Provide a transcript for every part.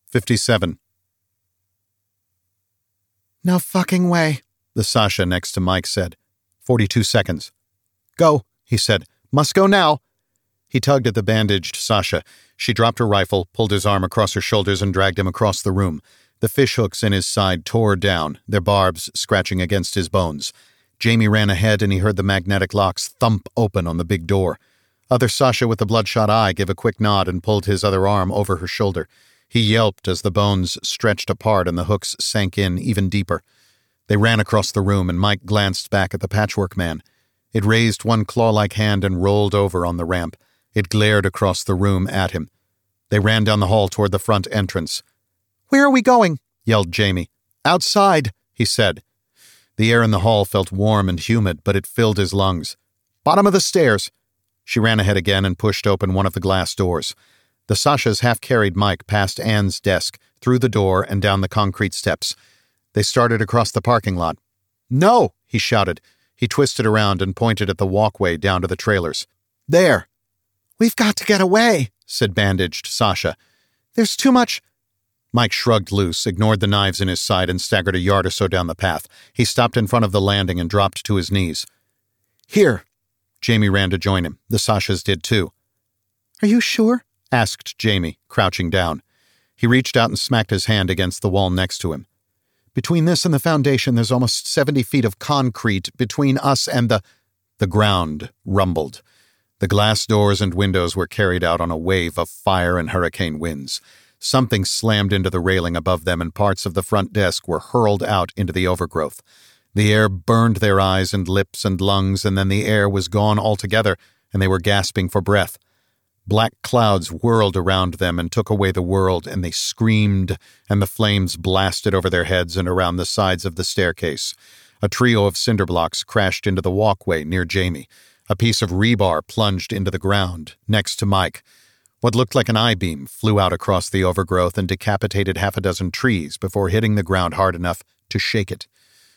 57. No fucking way, the Sasha next to Mike said. 42 seconds. Go, he said. Must go now. He tugged at the bandaged Sasha. She dropped her rifle, pulled his arm across her shoulders, and dragged him across the room. The fishhooks in his side tore down, their barbs scratching against his bones. Jamie ran ahead, and he heard the magnetic locks thump open on the big door. Other Sasha with the bloodshot eye gave a quick nod and pulled his other arm over her shoulder. He yelped as the bones stretched apart and the hooks sank in even deeper. They ran across the room, and Mike glanced back at the patchwork man. It raised one claw-like hand and rolled over on the ramp. It glared across the room at him. They ran down the hall toward the front entrance. Where are we going? Yelled Jamie. Outside, he said. The air in the hall felt warm and humid, but it filled his lungs. Bottom of the stairs. She ran ahead again and pushed open one of the glass doors. The Sashas half-carried Mike past Anne's desk, through the door and down the concrete steps. They started across the parking lot. No, he shouted. He twisted around and pointed at the walkway down to the trailers. There. We've got to get away, said bandaged Sasha. There's too much. Mike shrugged loose, ignored the knives in his side, and staggered a yard or so down the path. He stopped in front of the landing and dropped to his knees. Here. Jamie ran to join him. The Sashas did too. Are you sure? Asked Jamie, crouching down. He reached out and smacked his hand against the wall next to him. Between this and the foundation, there's almost 70 feet of concrete between us and the ground rumbled. The glass doors and windows were carried out on a wave of fire and hurricane winds. Something slammed into the railing above them, and parts of the front desk were hurled out into the overgrowth. The air burned their eyes and lips and lungs, and then the air was gone altogether, and they were gasping for breath. Black clouds whirled around them and took away the world, and they screamed, and the flames blasted over their heads and around the sides of the staircase. A trio of cinder blocks crashed into the walkway near Jamie. A piece of rebar plunged into the ground, next to Mike. What looked like an I-beam flew out across the overgrowth and decapitated half a dozen trees before hitting the ground hard enough to shake it.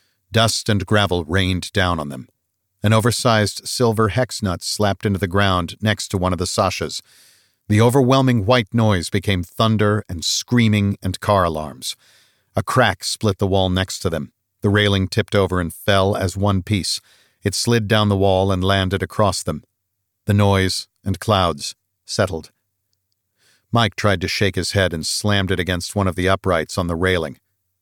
Dust and gravel rained down on them. An oversized silver hex nut slapped into the ground next to one of the Sashas. The overwhelming white noise became thunder and screaming and car alarms. A crack split the wall next to them. The railing tipped over and fell as one piece. It slid down the wall and landed across them. The noise and clouds settled. Mike tried to shake his head and slammed it against one of the uprights on the railing.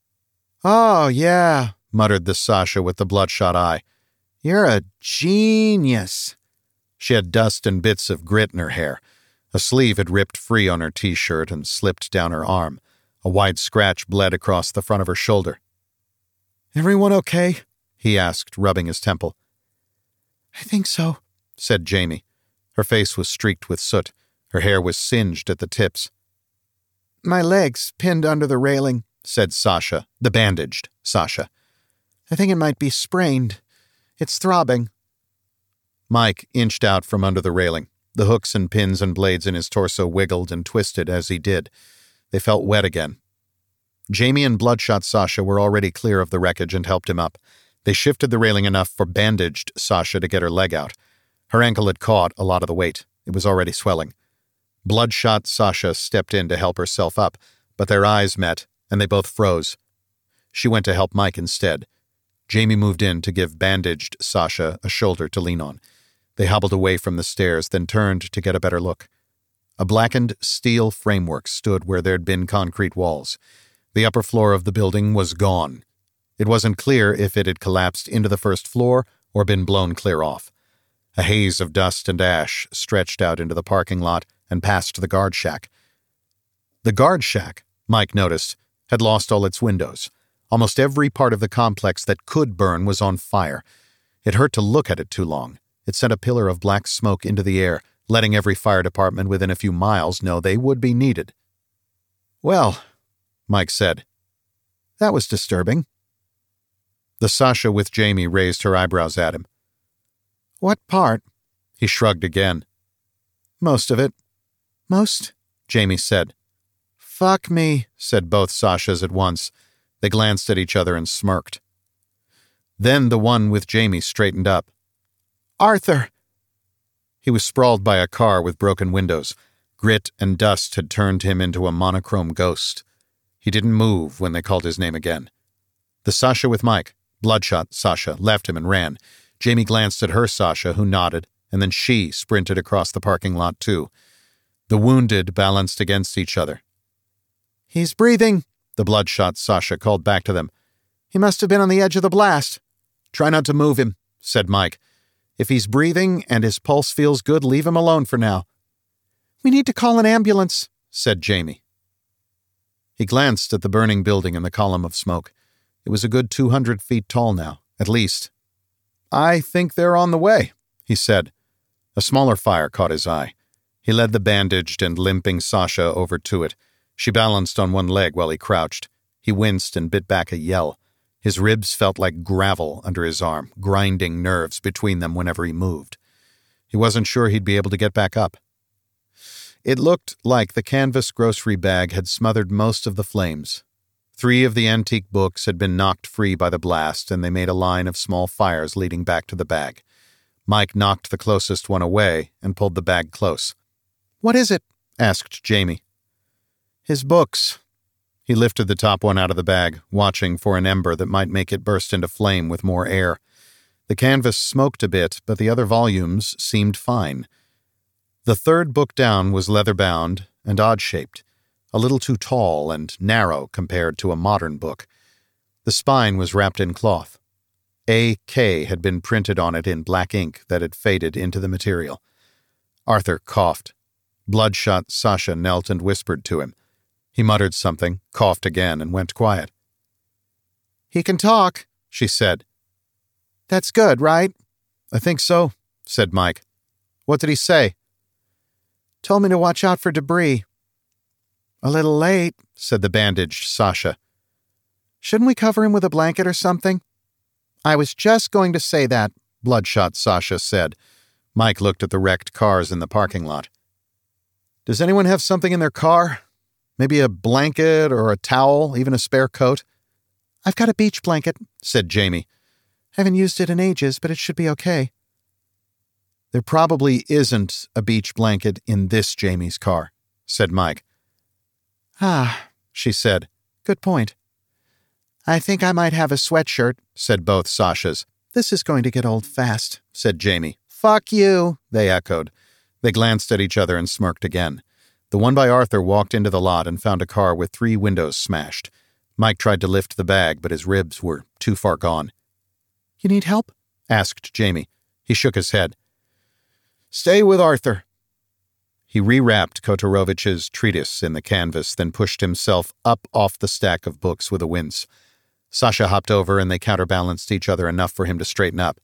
Oh, yeah, muttered the Sasha with the bloodshot eye. You're a genius. She had dust and bits of grit in her hair. A sleeve had ripped free on her t-shirt and slipped down her arm. A wide scratch bled across the front of her shoulder. Everyone okay? He asked, rubbing his temple. I think so, said Jamie. Her face was streaked with soot. Her hair was singed at the tips. My leg's pinned under the railing, said Sasha, the bandaged Sasha. I think it might be sprained. It's throbbing. Mike inched out from under the railing. The hooks and pins and blades in his torso wiggled and twisted as he did. They felt wet again. Jamie and bloodshot Sasha were already clear of the wreckage and helped him up. They shifted the railing enough for bandaged Sasha to get her leg out. Her ankle had caught a lot of the weight. It was already swelling. Bloodshot Sasha stepped in to help herself up, but their eyes met, and they both froze. She went to help Mike instead. Jamie moved in to give bandaged Sasha a shoulder to lean on. They hobbled away from the stairs, then turned to get a better look. A blackened steel framework stood where there'd been concrete walls. The upper floor of the building was gone. It wasn't clear if it had collapsed into the first floor or been blown clear off. A haze of dust and ash stretched out into the parking lot and past the guard shack. The guard shack, Mike noticed, had lost all its windows. Almost every part of the complex that could burn was on fire. It hurt to look at it too long. It sent a pillar of black smoke into the air, letting every fire department within a few miles know they would be needed. Well, Mike said. That was disturbing. The Sasha with Jamie raised her eyebrows at him. What part? He shrugged again. Most of it. Most? Jamie said. Fuck me, said both Sashas at once. They glanced at each other and smirked. Then the one with Jamie straightened up. Arthur! He was sprawled by a car with broken windows. Grit and dust had turned him into a monochrome ghost. He didn't move when they called his name again. The Sasha with Mike, bloodshot Sasha, left him and ran. Jamie glanced at her Sasha, who nodded, and then she sprinted across the parking lot too. The wounded balanced against each other. "He's breathing," the bloodshot Sasha called back to them. "He must have been on the edge of the blast." "Try not to move him," said Mike. "If he's breathing and his pulse feels good, leave him alone for now." "We need to call an ambulance," said Jamie. He glanced at the burning building and the column of smoke. It was a good 200 feet tall now, at least. "I think they're on the way," he said. A smaller fire caught his eye. He led the bandaged and limping Sasha over to it. She balanced on one leg while he crouched. He winced and bit back a yell. His ribs felt like gravel under his arm, grinding nerves between them whenever he moved. He wasn't sure he'd be able to get back up. It looked like the canvas grocery bag had smothered most of the flames. 3 of the antique books had been knocked free by the blast, and they made a line of small fires leading back to the bag. Mike knocked the closest one away and pulled the bag close. "What is it?" asked Jamie. "His books." He lifted the top one out of the bag, watching for an ember that might make it burst into flame with more air. The canvas smoked a bit, but the other volumes seemed fine. The 3rd book down was leather-bound and odd-shaped, a little too tall and narrow compared to a modern book. The spine was wrapped in cloth. A.K. had been printed on it in black ink that had faded into the material. Arthur coughed. Bloodshot Sasha knelt and whispered to him. He muttered something, coughed again, and went quiet. "He can talk," she said. "That's good, right?" "I think so," said Mike. "What did he say?" "Told me to watch out for debris." "A little late," said the bandaged Sasha. "Shouldn't we cover him with a blanket or something?" "I was just going to say that," bloodshot Sasha said. Mike looked at the wrecked cars in the parking lot. "Does anyone have something in their car? Maybe a blanket or a towel, even a spare coat?" "I've got a beach blanket," said Jamie. "Haven't used it in ages, but it should be okay." "There probably isn't a beach blanket in this Jamie's car," said Mike. "Ah," she said. "Good point." "I think I might have a sweatshirt," said both Sashas. "This is going to get old fast," said Jamie. "Fuck you," they echoed. They glanced at each other and smirked again. The one by Arthur walked into the lot and found a car with 3 windows smashed. Mike tried to lift the bag, but his ribs were too far gone. "You need help?" asked Jamie. He shook his head. "Stay with Arthur." He rewrapped Kotorovich's treatise in the canvas, then pushed himself up off the stack of books with a wince. Sasha hopped over, and they counterbalanced each other enough for him to straighten up.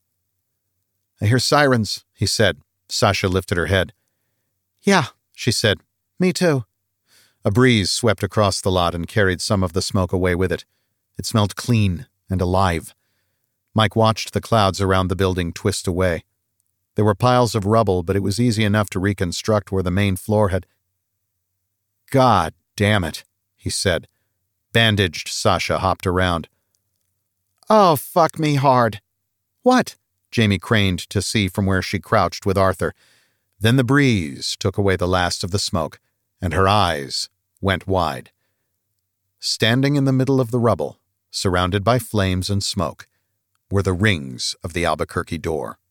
"I hear sirens," he said. Sasha lifted her head. "Yeah," she said. "Me too." A breeze swept across the lot and carried some of the smoke away with it. It smelled clean and alive. Mike watched the clouds around the building twist away. There were piles of rubble, but it was easy enough to reconstruct where the main floor had... "God damn it," he said. Bandaged Sasha hopped around. "Oh, fuck me hard." "What?" Jamie craned to see from where she crouched with Arthur. Then the breeze took away the last of the smoke, and her eyes went wide. Standing in the middle of the rubble, surrounded by flames and smoke, were the rings of the Albuquerque door.